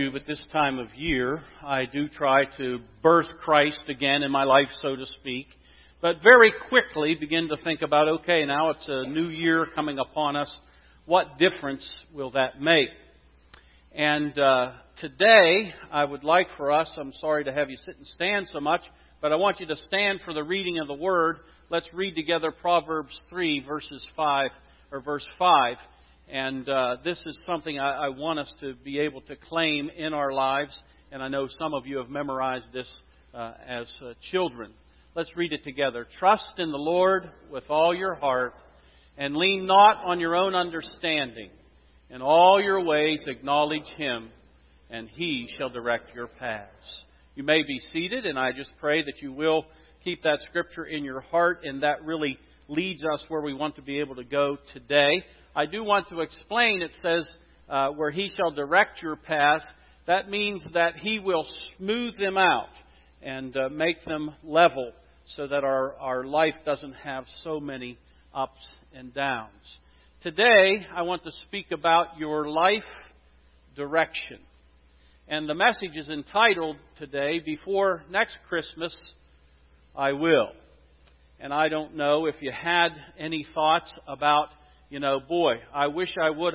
At this time of year, I do try to birth Christ again in my life, so to speak, but very quickly begin to think about, okay, now it's a new year coming upon us. What difference will that make? And today, I would like for us, I'm sorry to have you sit and stand so much, but I want you to stand for the reading of the Word. Let's read together Proverbs 3, verse 5. And this is something I want us to be able to claim in our lives. And I know some of you have memorized this as children. Let's read it together. Trust in the Lord with all your heart, and lean not on your own understanding. In all your ways acknowledge Him, and He shall direct your paths. You may be seated, and I just pray that you will keep that scripture in your heart, and that really leads us where we want to be able to go today. I do want to explain, it says, where He shall direct your paths. That means that He will smooth them out and make them level so that our life doesn't have so many ups and downs. Today, I want to speak about your life direction. And the message is entitled today, Before Next Christmas, I Will. And I don't know if you had any thoughts about, boy, I wish I would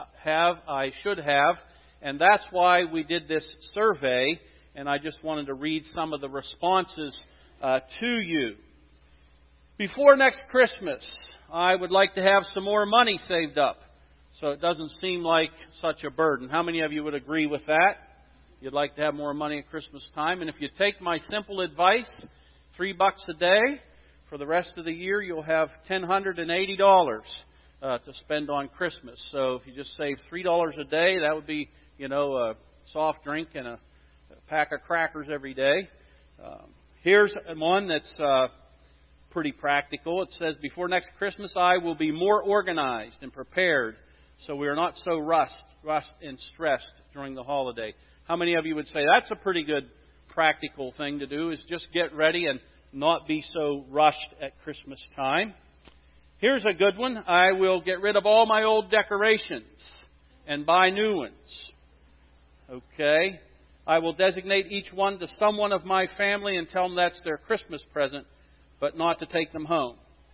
I should have. And that's why we did this survey. And I just wanted to read some of the responses to you. Before next Christmas, I would like to have some more money saved up, so it doesn't seem like such a burden. How many of you would agree with that? You'd like to have more money at Christmas time. And if you take my simple advice, $3 a day, for the rest of the year, you'll have $1,080 to spend on Christmas. So if you just save $3 a day, that would be, a soft drink and a pack of crackers every day. Here's one that's pretty practical. It says, before next Christmas, I will be more organized and prepared so we are not so rushed and stressed during the holiday. How many of you would say that's a pretty good practical thing to do, is just get ready and not be so rushed at Christmas time? Here's a good one. I will get rid of all my old decorations and buy new ones. Okay. I will designate each one to someone of my family and tell them that's their Christmas present, but not to take them home.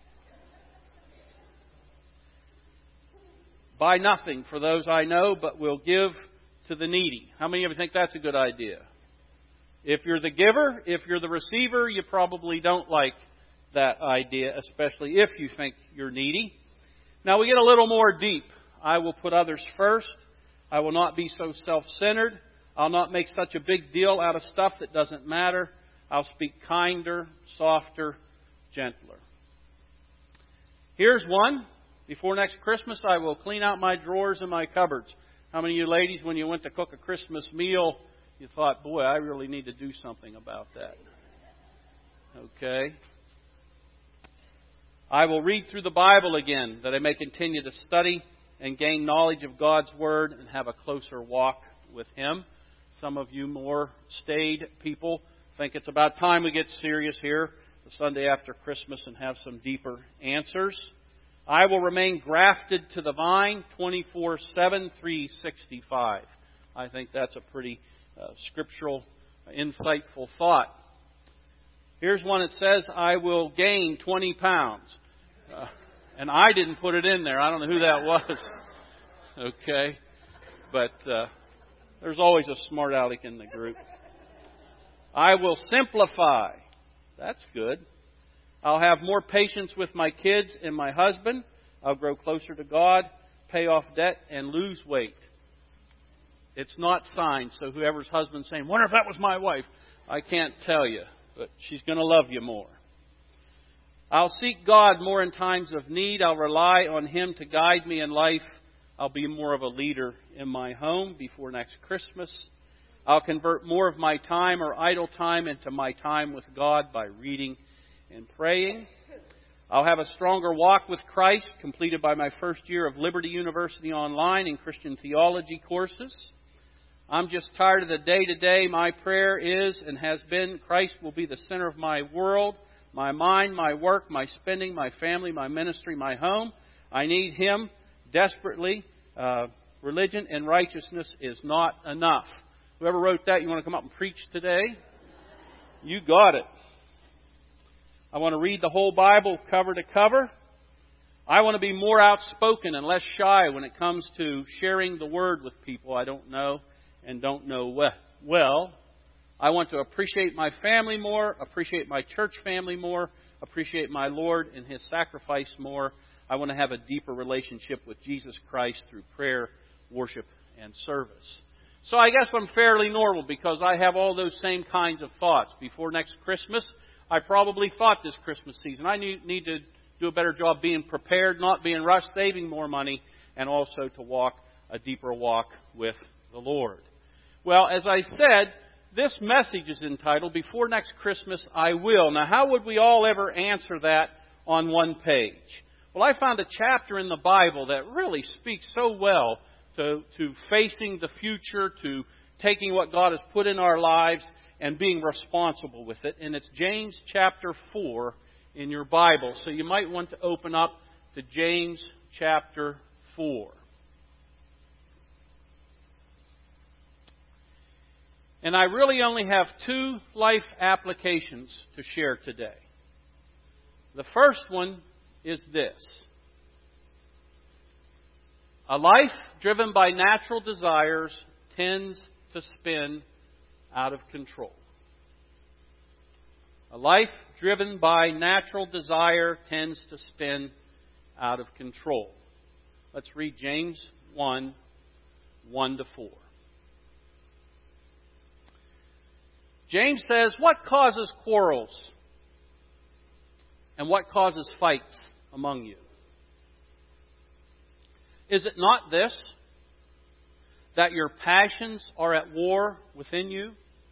Buy nothing for those I know, but will give to the needy. How many of you think that's a good idea? If you're the giver, if you're the receiver, you probably don't like that idea, especially if you think you're needy. Now we get a little more deep. I will put others first. I will not be so self-centered. I'll not make such a big deal out of stuff that doesn't matter. I'll speak kinder, softer, gentler. Here's one. Before next Christmas, I will clean out my drawers and my cupboards. How many of you ladies, when you went to cook a Christmas meal, you thought, boy, I really need to do something about that? Okay. I will read through the Bible again, that I may continue to study and gain knowledge of God's Word and have a closer walk with Him. Some of you more staid people think it's about time we get serious here the Sunday after Christmas and have some deeper answers. I will remain grafted to the vine 24/7, 365. I think that's a pretty scriptural, insightful thought. Here's one that says, I will gain 20 pounds. And I didn't put it in there. I don't know who that was. Okay. But there's always a smart aleck in the group. I will simplify. That's good. I'll have more patience with my kids and my husband. I'll grow closer to God, pay off debt, and lose weight. It's not signed, so whoever's husband's saying, wonder if that was my wife. I can't tell you, but she's going to love you more. I'll seek God more in times of need. I'll rely on Him to guide me in life. I'll be more of a leader in my home before next Christmas. I'll convert more of my time or idle time into my time with God by reading and praying. I'll have a stronger walk with Christ, completed by my first year of Liberty University online and Christian theology courses. I'm just tired of the day-to-day. My prayer is and has been, Christ will be the center of my world, my mind, my work, my spending, my family, my ministry, my home. I need Him desperately. Religion and righteousness is not enough. Whoever wrote that, you want to come up and preach today? You got it. I want to read the whole Bible cover to cover. I want to be more outspoken and less shy when it comes to sharing the Word with people I don't know and don't know well. I want to appreciate my family more, appreciate my church family more, appreciate my Lord and His sacrifice more. I want to have a deeper relationship with Jesus Christ through prayer, worship, and service. So I guess I'm fairly normal because I have all those same kinds of thoughts. Before next Christmas, I probably thought this Christmas season, I need to do a better job being prepared, not being rushed, saving more money, and also to walk a deeper walk with the Lord. Well, as I said, this message is entitled, Before Next Christmas, I Will. Now, how would we all ever answer that on one page? Well, I found a chapter in the Bible that really speaks so well to facing the future, to taking what God has put in our lives and being responsible with it. And it's James chapter 4 in your Bible. So you might want to open up to James chapter 4. And I really only have 2 life applications to share today. The first one is this. A life driven by natural desires tends to spin out of control. A life driven by natural desire tends to spin out of control. Let's read James 1, 1-4. James says, "What causes quarrels? And what causes fights among you? Is it not this, that your passions are at war within you?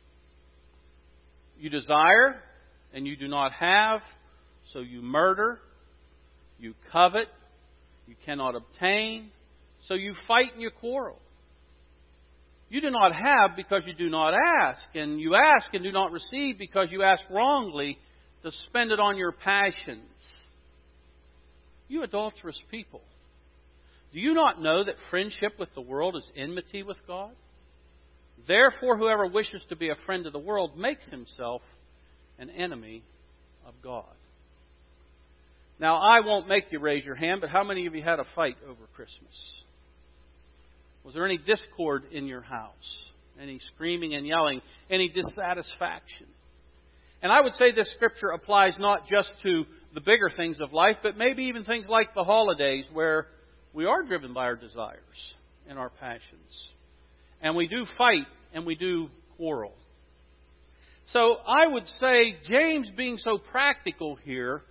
You desire, and you do not have, so you murder. You covet, you cannot obtain, so you fight and you quarrel. You do not have because you do not ask, and you ask and do not receive because you ask wrongly to spend it on your passions. You adulterous people, do you not know that friendship with the world is enmity with God? Therefore, whoever wishes to be a friend of the world makes himself an enemy of God." Now, I won't make you raise your hand, but how many of you had a fight over Christmas? Was there any discord in your house? Any screaming and yelling? Any dissatisfaction? And I would say this scripture applies not just to the bigger things of life, but maybe even things like the holidays where we are driven by our desires and our passions. And we do fight and we do quarrel. So I would say James being so practical here,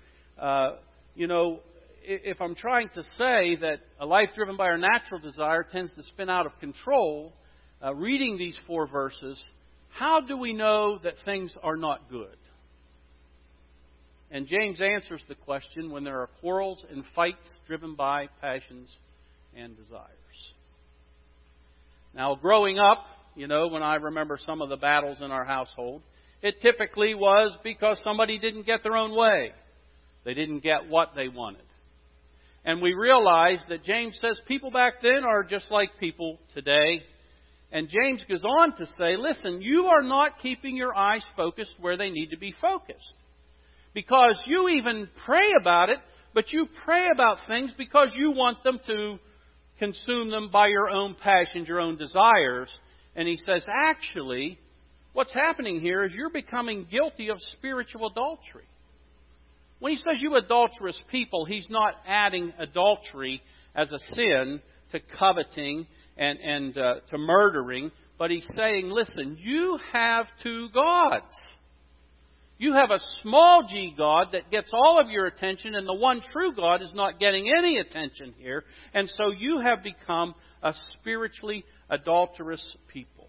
if I'm trying to say that a life driven by our natural desire tends to spin out of control, reading these 4 verses, how do we know that things are not good? And James answers the question when there are quarrels and fights driven by passions and desires. Now, growing up, when I remember some of the battles in our household, it typically was because somebody didn't get their own way. They didn't get what they wanted. And we realize that James says people back then are just like people today. And James goes on to say, listen, you are not keeping your eyes focused where they need to be focused. Because you even pray about it, but you pray about things because you want them to consume them by your own passions, your own desires. And he says, actually, what's happening here is you're becoming guilty of spiritual adultery. When he says you adulterous people, he's not adding adultery as a sin to coveting and to murdering, but he's saying, listen, you have 2 gods. You have a small g God that gets all of your attention, and the one true God is not getting any attention here. And so you have become a spiritually adulterous people.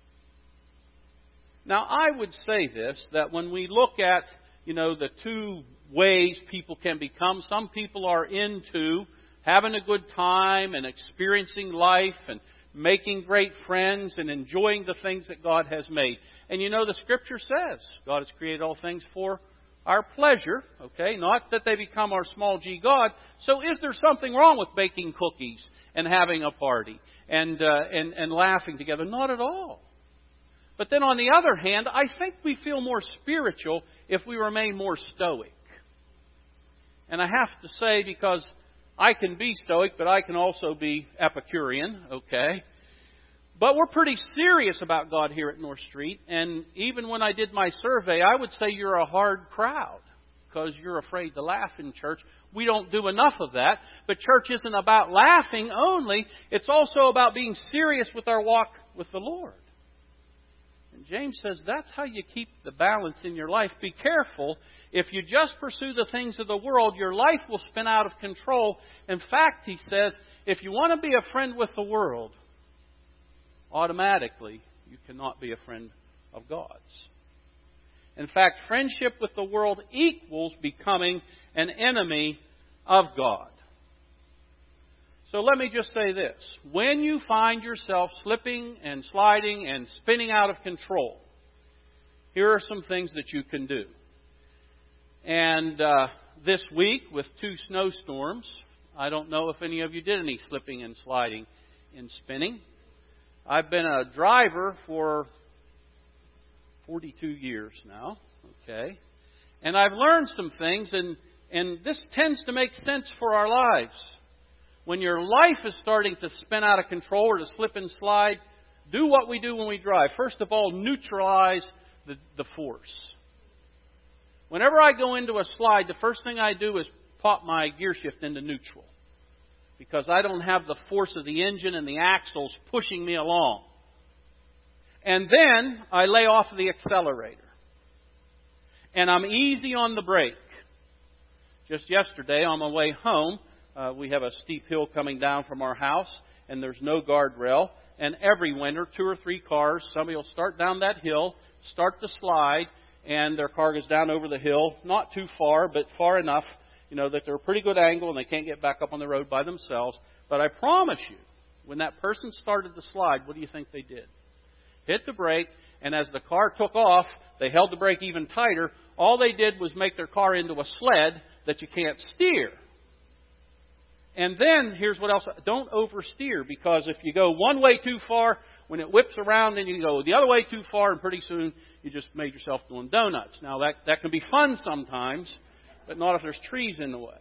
Now, I would say this, that when we look at, the 2 ways people can become, some people are into having a good time and experiencing life and making great friends and enjoying the things that God has made. And the Scripture says God has created all things for our pleasure, okay? Not that they become our small g God. So is there something wrong with baking cookies and having a party and laughing together? Not at all. But then on the other hand, I think we feel more spiritual if we remain more stoic. And I have to say, because I can be stoic, but I can also be Epicurean, okay? But we're pretty serious about God here at North Street. And even when I did my survey, I would say you're a hard crowd because you're afraid to laugh in church. We don't do enough of that. But church isn't about laughing only. It's also about being serious with our walk with the Lord. And James says that's how you keep the balance in your life. Be careful. If you just pursue the things of the world, your life will spin out of control. In fact, he says, if you want to be a friend with the world, automatically you cannot be a friend of God's. In fact, friendship with the world equals becoming an enemy of God. So let me just say this. When you find yourself slipping and sliding and spinning out of control, here are some things that you can do. And this week, with 2 snowstorms, I don't know if any of you did any slipping and sliding and spinning. I've been a driver for 42 years now, okay? And I've learned some things, and this tends to make sense for our lives. When your life is starting to spin out of control or to slip and slide, do what we do when we drive. First of all, neutralize the force. Whenever I go into a slide, the first thing I do is pop my gear shift into neutral, because I don't have the force of the engine and the axles pushing me along. And then I lay off the accelerator. And I'm easy on the brake. Just yesterday, on my way home, we have a steep hill coming down from our house, and there's no guardrail. And every winter, 2 or 3 cars, somebody will start down that hill, start to slide, and their car goes down over the hill, not too far, but far enough, that they're a pretty good angle and they can't get back up on the road by themselves. But I promise you, when that person started the slide, what do you think they did? Hit the brake, and as the car took off, they held the brake even tighter. All they did was make their car into a sled that you can't steer. And then, here's what else. Don't oversteer, because if you go one way too far, when it whips around, then you go the other way too far, and pretty soon you just made yourself doing donuts. Now, that can be fun sometimes, but not if there's trees in the way.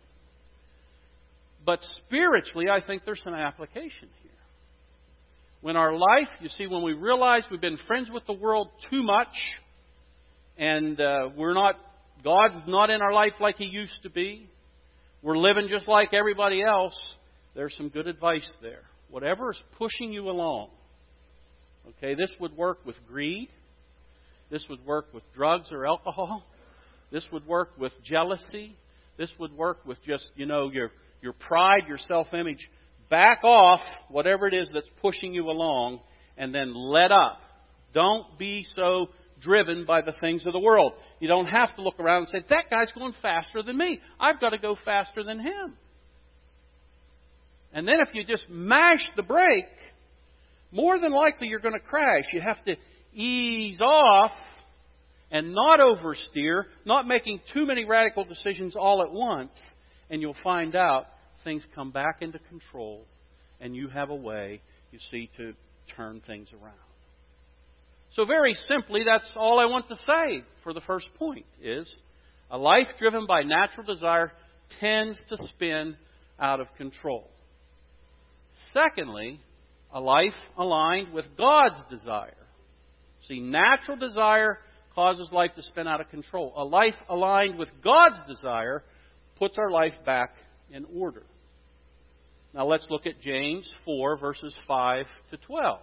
But spiritually, I think there's some application here. When our life, you see, when we realize we've been friends with the world too much, and God's not in our life like He used to be, we're living just like everybody else, there's some good advice there. Whatever is pushing you along. Okay, this would work with greed. This would work with drugs or alcohol. This would work with jealousy. This would work with just, your pride, your self-image. Back off whatever it is that's pushing you along, and then let up. Don't be so driven by the things of the world. You don't have to look around and say, that guy's going faster than me. I've got to go faster than him. And then if you just mash the brake, more than likely you're going to crash. You have to ease off and not oversteer, not making too many radical decisions all at once, and you'll find out things come back into control, and you have a way, you see, to turn things around. So very simply, that's all I want to say for the first point, is a life driven by natural desire tends to spin out of control. Secondly, a life aligned with God's desire. See, natural desire causes life to spin out of control. A life aligned with God's desire puts our life back in order. Now let's look at James 4, verses 5 to 12.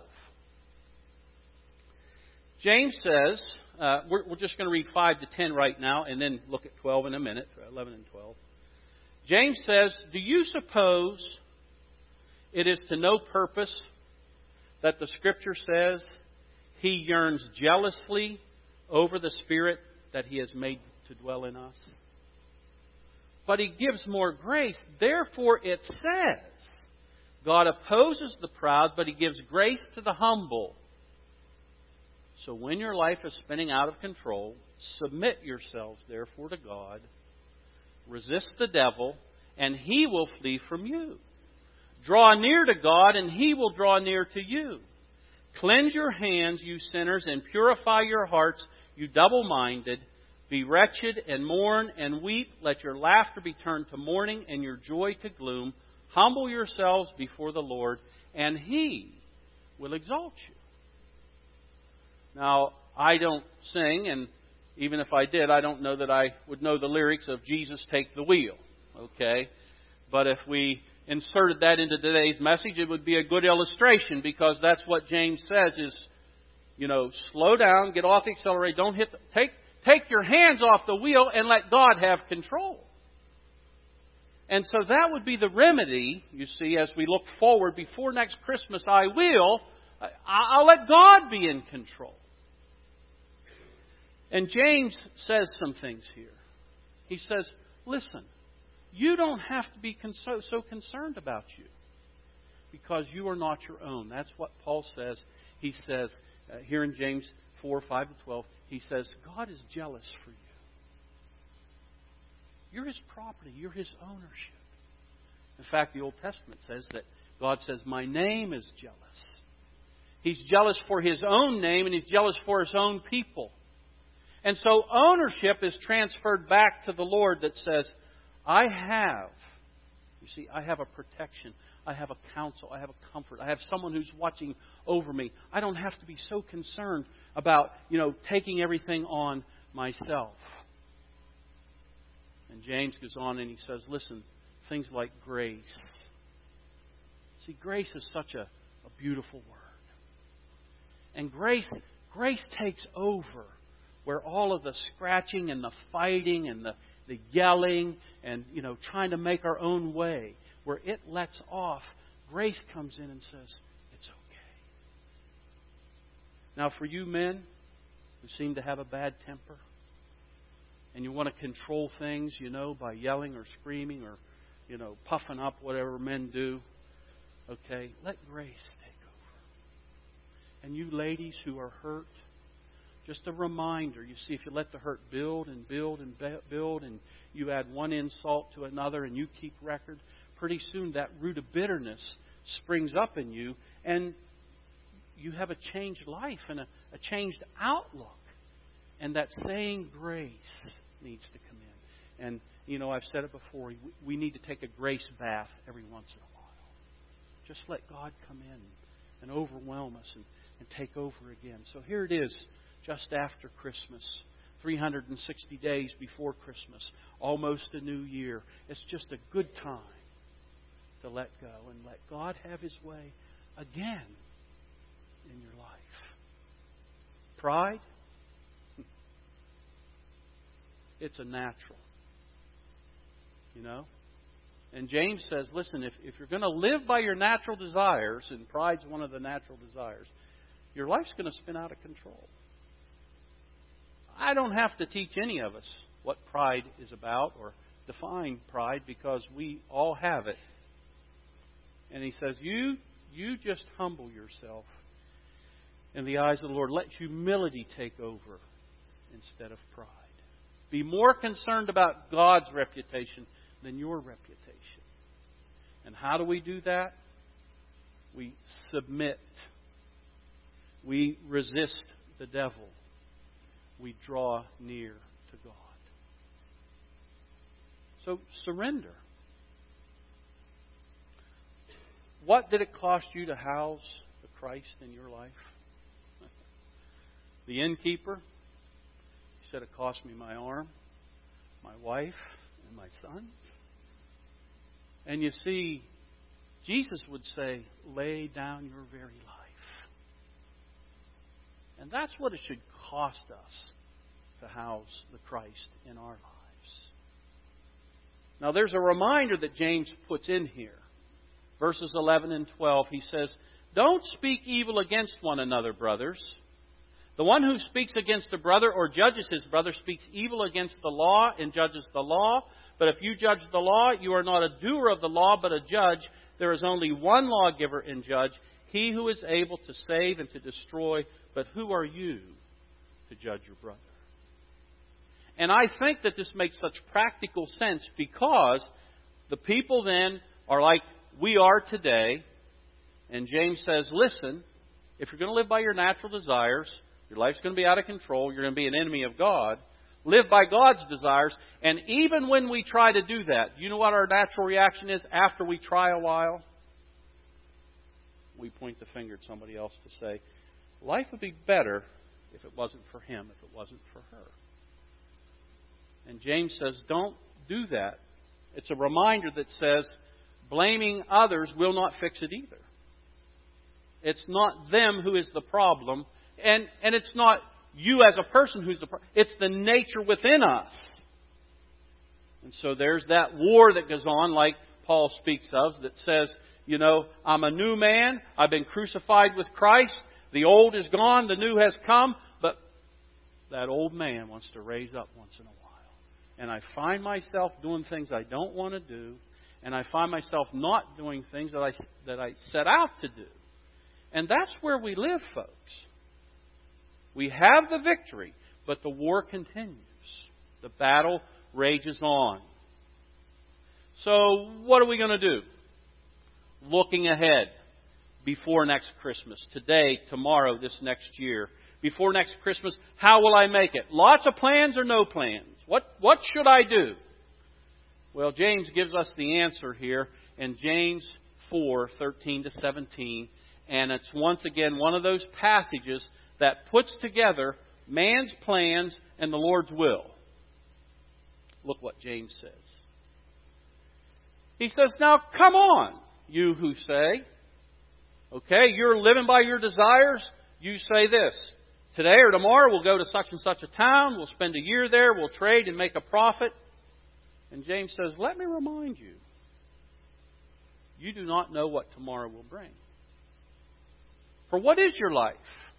James says, we're just going to read 5 to 10 right now and then look at 12 in a minute, 11 and 12. James says, do you suppose it is to no purpose that the Scripture says He yearns jealously over the Spirit that He has made to dwell in us? But He gives more grace. Therefore it says, God opposes the proud, but He gives grace to the humble. So when your life is spinning out of control, submit yourselves, therefore, to God. Resist the devil, and he will flee from you. Draw near to God, and He will draw near to you. Cleanse your hands, you sinners, and purify your hearts, you double-minded. Be wretched and mourn and weep. Let your laughter be turned to mourning and your joy to gloom. Humble yourselves before the Lord, and He will exalt you. Now, I don't sing, and even if I did, I don't know that I would know the lyrics of Jesus Take the Wheel. Okay? But if we inserted that into today's message, it would be a good illustration, because that's what James says is, slow down, get off the accelerator, don't hit take your hands off the wheel and let God have control. And so that would be the remedy, you see, as we look forward. Before next Christmas, I'll let God be in control. And James says some things here. He says, listen, you don't have to be so concerned about you, because you are not your own. That's what Paul says. He says here in James 4, 5-12, he says, God is jealous for you. You're His property. You're His ownership. In fact, the Old Testament says that God says, my name is jealous. He's jealous for His own name, and He's jealous for His own people. And so ownership is transferred back to the Lord that says, I have a protection. I have a counsel. I have a comfort. I have someone who's watching over me. I don't have to be so concerned about, taking everything on myself. And James goes on and he says, listen, things like grace. See, grace is such a beautiful word. And grace takes over where all of the scratching and the fighting and the yelling and, trying to make our own way, where it lets off, grace comes in and says, it's okay. Now, for you men who seem to have a bad temper, and you want to control things, by yelling or screaming or, puffing up, whatever men do, okay, let grace take over. And you ladies who are hurt, just a reminder, you see, if you let the hurt build and build and build, and you add one insult to another and you keep record, pretty soon that root of bitterness springs up in you, and you have a changed life and a changed outlook. And that saying grace needs to come in. And, I've said it before, we need to take a grace bath every once in a while. Just let God come in and overwhelm us and take over again. So here it is, just after Christmas, 360 days before Christmas, almost a new year. It's just a good time to let go and let God have His way again in your life. Pride? It's a natural. And James says, listen, if you're going to live by your natural desires, and pride's one of the natural desires, your life's going to spin out of control. I don't have to teach any of us what pride is about or define pride, because we all have it. And he says, you just humble yourself in the eyes of the Lord. Let humility take over instead of pride. Be more concerned about God's reputation than your reputation. And how do we do that? We submit. We resist the devil. We draw near to God. So surrender. What did it cost you to house the Christ in your life? The innkeeper, he said, it cost me my arm, my wife, and my sons. And you see, Jesus would say, lay down your very life. And that's what it should cost us to house the Christ in our lives. Now there's a reminder that James puts in here. Verses 11 and 12, he says, don't speak evil against one another, brothers. The one who speaks against a brother or judges his brother speaks evil against the law and judges the law. But if you judge the law, you are not a doer of the law, but a judge. There is only one lawgiver and judge, He who is able to save and to destroy. But who are you to judge your brother? And I think that this makes such practical sense, because the people then are like we are today. And James says, listen, if you're going to live by your natural desires, your life's going to be out of control. You're going to be an enemy of God. Live by God's desires. And even when we try to do that, you know what our natural reaction is after we try a while? We point the finger at somebody else to say, life would be better if it wasn't for him, if it wasn't for her. And James says, don't do that. It's a reminder that says, blaming others will not fix it either. It's not them who is the problem. And it's not you as a person who's the problem. It's the nature within us. And so there's that war that goes on, like Paul speaks of, that says, you know, I'm a new man. I've been crucified with Christ. The old is gone. The new has come. But that old man wants to raise up once in a while. And I find myself doing things I don't want to do. And I find myself not doing things that I set out to do. And that's where we live, folks. We have the victory, but the war continues. The battle rages on. So what are we going to do? Looking ahead before next Christmas. Today, tomorrow, this next year. Before next Christmas, how will I make it? Lots of plans or no plans? What should I do? Well, James gives us the answer here in James 4:13-17. And it's once again one of those passages that puts together man's plans and the Lord's will. Look what James says. He says, now come on, you who say, okay, you're living by your desires. You say this, today or tomorrow we'll go to such and such a town. We'll spend a year there. We'll trade and make a profit. And James says, let me remind you, you do not know what tomorrow will bring. For what is your life?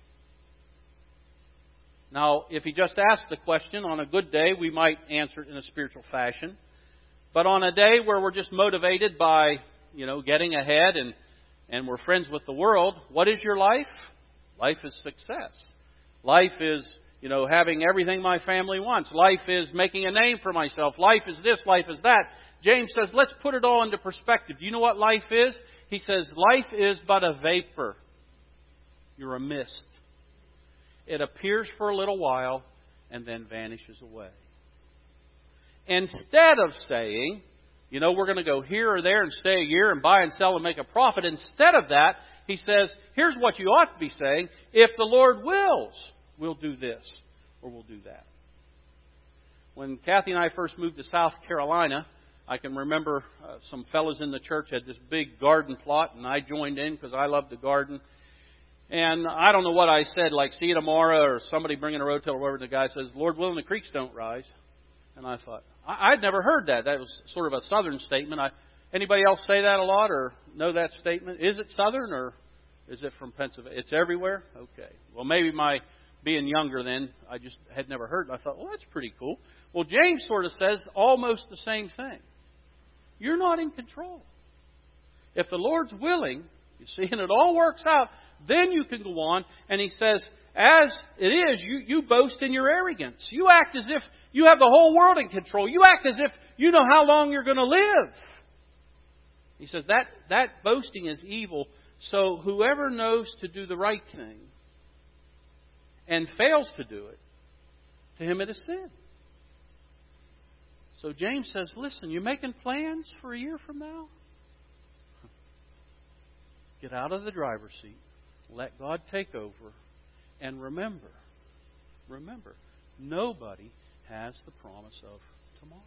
Now, if he just asked the question on a good day, we might answer it in a spiritual fashion. But on a day where we're just motivated by, getting ahead and we're friends with the world, what is your life? Life is success. Life is, having everything my family wants. Life is making a name for myself. Life is this, life is that. James says, let's put it all into perspective. Do you know what life is? He says, life is but a vapor. You're a mist. It appears for a little while and then vanishes away. Instead of saying, we're going to go here or there and stay a year and buy and sell and make a profit, instead of that, he says, here's what you ought to be saying. If the Lord wills, we'll do this or we'll do that. When Kathy and I first moved to South Carolina, I can remember some fellows in the church had this big garden plot, and I joined in because I love the garden. And I don't know what I said, like, see you tomorrow, or somebody bringing a roadkill or whatever. And the guy says, Lord willing, the creeks don't rise. And I thought, I'd never heard that. That was sort of a southern statement. Anybody else say that a lot or know that statement? Is it southern or is it from Pennsylvania? It's everywhere? Okay. Well, maybe my being younger then, I just had never heard it. I thought, well, that's pretty cool. Well, James sort of says almost the same thing. You're not in control. If the Lord's willing, you see, and it all works out, then you can go on. And he says, as it is, you boast in your arrogance. You act as if you have the whole world in control. You act as if you know how long you're going to live. He says that boasting is evil. So whoever knows to do the right thing and fails to do it, to him it is sin. So James says, listen, you're making plans for a year from now? Get out of the driver's seat. Let God take over. And remember, nobody has the promise of tomorrow.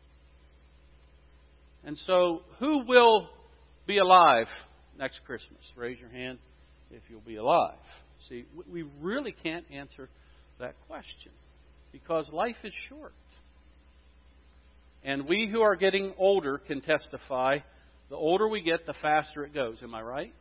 And so, who will be alive next Christmas? Raise your hand if you'll be alive. See, we really can't answer that question because life is short. And we who are getting older can testify, the older we get, the faster it goes. Am I right?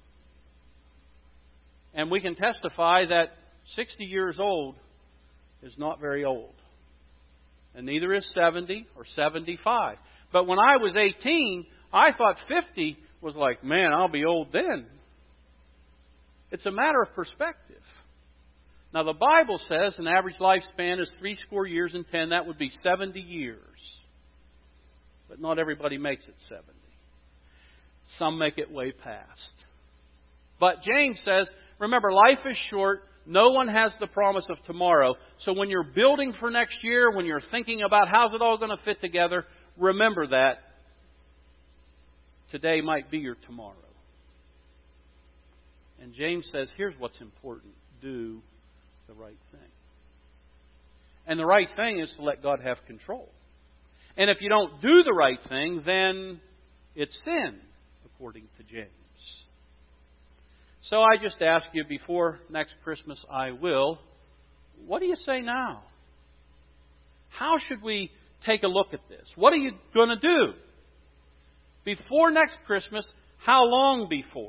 And we can testify that 60 years old is not very old. And neither is 70 or 75. But when I was 18, I thought 50 was like, man, I'll be old then. It's a matter of perspective. Now, the Bible says an average lifespan is 70 years and 10. That would be 70 years. But not everybody makes it 70. Some make it way past. But James says, remember, life is short. No one has the promise of tomorrow. So when you're building for next year, when you're thinking about how's it all going to fit together, remember that today might be your tomorrow. And James says, here's what's important. Do the right thing. And the right thing is to let God have control. And if you don't do the right thing, then it's sin, according to James. So I just ask you, before next Christmas I will, what do you say now? How should we take a look at this? What are you going to do? Before next Christmas, how long before?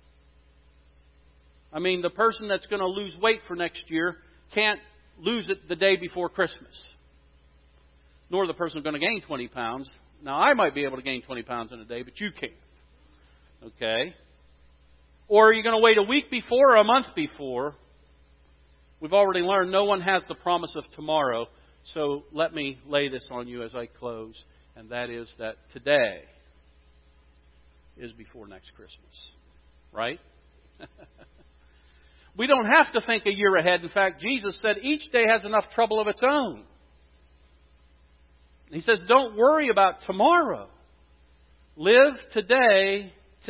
I mean, the person that's going to lose weight for next year can't lose it the day before Christmas. Nor the person going to gain 20 pounds. Now, I might be able to gain 20 pounds in a day, but you can't. Okay? Or are you going to wait a week before or a month before? We've already learned no one has the promise of tomorrow. So let me lay this on you as I close. And that is that today is before next Christmas. Right? We don't have to think a year ahead. In fact, Jesus said each day has enough trouble of its own. He says, don't worry about tomorrow. Live today.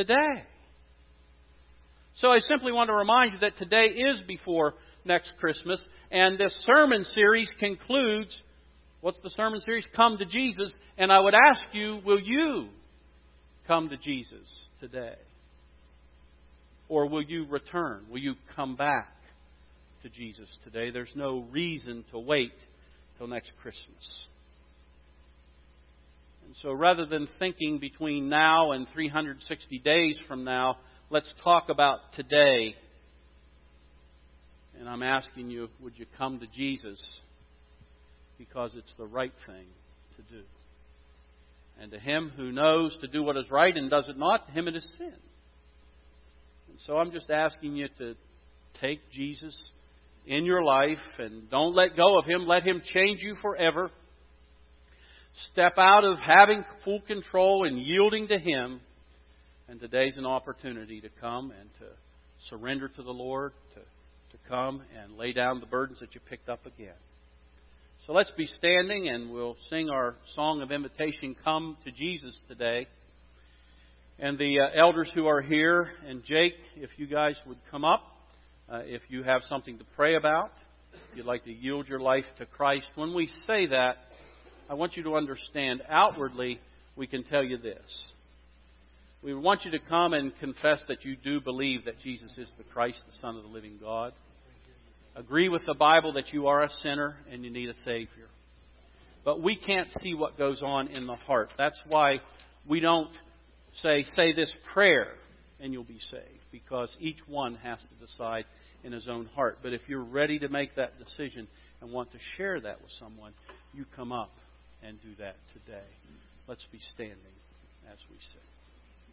So I simply want to remind you that today is before next Christmas. And this sermon series concludes, what's the sermon series? Come to Jesus. And I would ask you, will you come to Jesus today? Or will you return? Will you come back to Jesus today? There's no reason to wait till next Christmas. And so rather than thinking between now and 360 days from now, let's talk about today. And I'm asking you, would you come to Jesus? Because it's the right thing to do. And to him who knows to do what is right and does it not, to him it is sin. And so I'm just asking you to take Jesus in your life and don't let go of him. Let him change you forever. Step out of having full control and yielding to him. And today's an opportunity to come and to surrender to the Lord, to come and lay down the burdens that you picked up again. So let's be standing and we'll sing our song of invitation, Come to Jesus today. And the elders who are here, and Jake, if you guys would come up, if you have something to pray about, if you'd like to yield your life to Christ. When we say that, I want you to understand, outwardly, we can tell you this. We want you to come and confess that you do believe that Jesus is the Christ, the Son of the living God. Agree with the Bible that you are a sinner and you need a Savior. But we can't see what goes on in the heart. That's why we don't say this prayer and you'll be saved. Because each one has to decide in his own heart. But if you're ready to make that decision and want to share that with someone, you come up and do that today. Let's be standing as we sing.